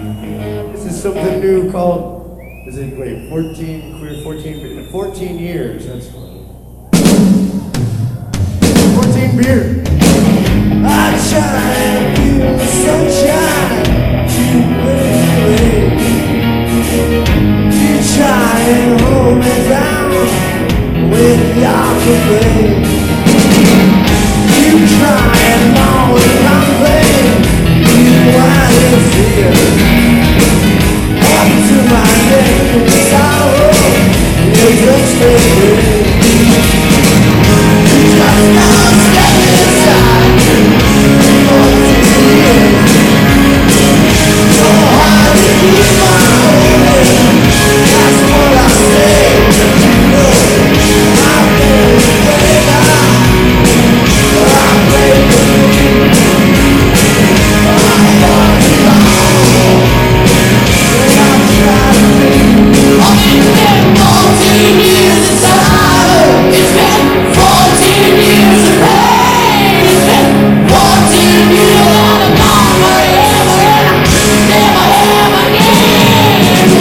This is something new called, is it, wait, 14, queer 14 years, that's funny. 14 beer. I try and feel the sunshine, keep away. You try and hold me down with your complaint. You try and always complain, you want to feel. Up to my neck in sorrow, you just stay. You just don't step inside. So hard to keep my own. That's what I say. I've been afraid I play the game. I want it all. And I'm trying to be. It's been 14 years of time. It's been 14 years of pain. It's been 14 years and I'm gone forever. And I never have again.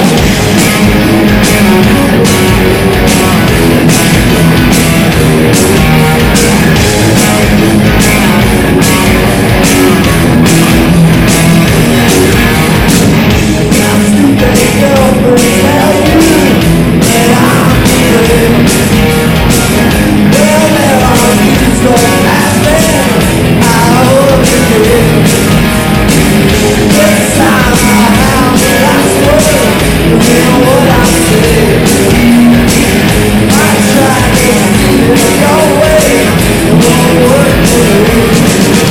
I'm stupid enough to tell you that I'm good. Well, there are things that happen. I hope you did. This time I have the last word. You hear what I say. I try to see it your way. It won't work for me.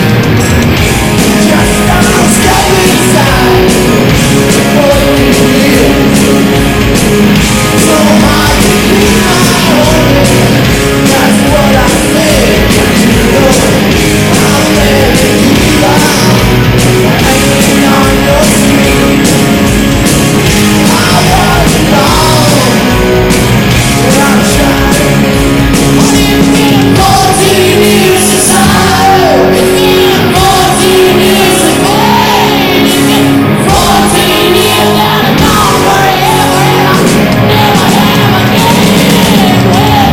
Just don't step inside. 14 years. So hard to keep my own. That's what I say. I'm letting you down. Hanging on your string. I want it all. And I'm trying. It's been 14 years of sorrow. It's been 14 years of pain. It's been 14 years and I'm gone forever. And I never have again.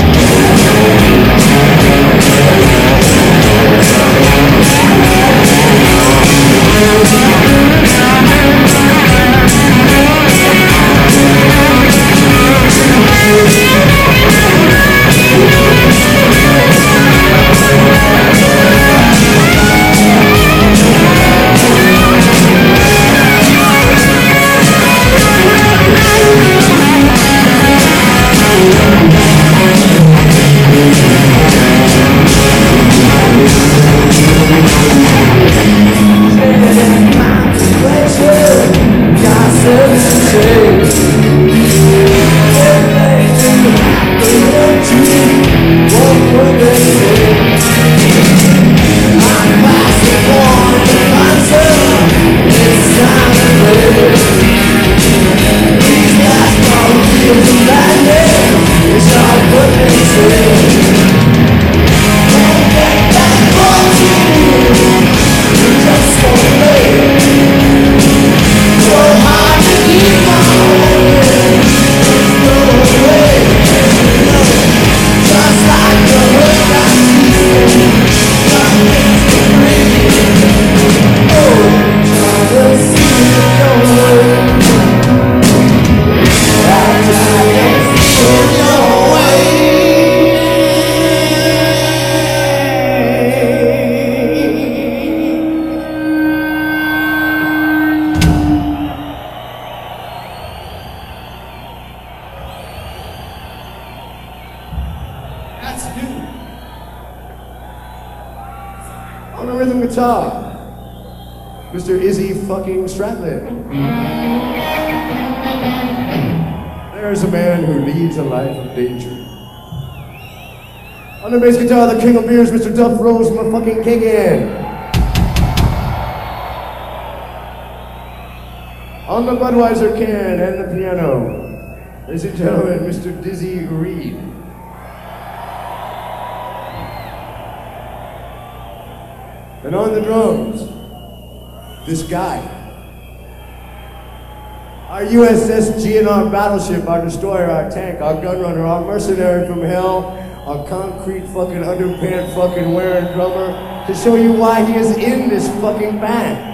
That's new. On the rhythm guitar, Mr. Izzy fucking Stratland. There's a man who leads a life of danger. On the bass guitar, the king of beers, Mr. Duff Rose motherfucking Kagan. On the Budweiser can and the piano, ladies and gentlemen, Mr. Dizzy Reed. And on the drums, this guy, Our USS GNR battleship, our destroyer, our tank, our gunrunner, our mercenary from hell, our concrete fucking underpants fucking wearing drummer, to show you why he is in this fucking band.